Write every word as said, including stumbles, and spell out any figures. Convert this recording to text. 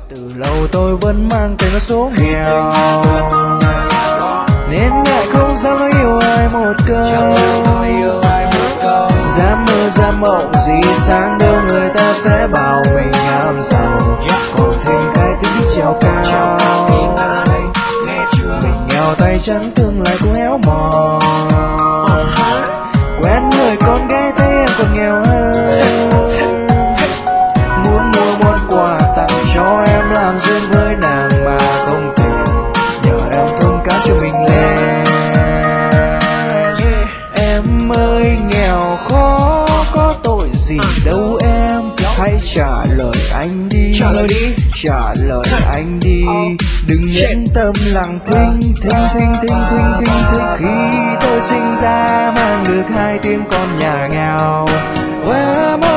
Từ lâu tôi vẫn mang tên số nghèo, nên ngại không dám nói yêu ai một câu. Dám mơ dám mộng gì sáng đâu người ta sẽ bảo mình am giàu, còn thêm cái tính trèo cao. Mình nghèo tay trắng tương lai cũng héo mòn, quen người con gái thấy em còn nghèo hơn. Muốn mua món quà tặng cho em làm duyên với nàng mà không thể, nhờ em thông cảm cho mình lên. Em ơi nghèo khó có tội gì đâu em, hãy trả lời anh đi, trả lời đi, trả lời anh đi. Đừng nhẫn tâm lặng thinh thinh thinh thinh thinh thinh thinh. Khi tôi sinh ra mang được hai tiếng con nhà nghèo,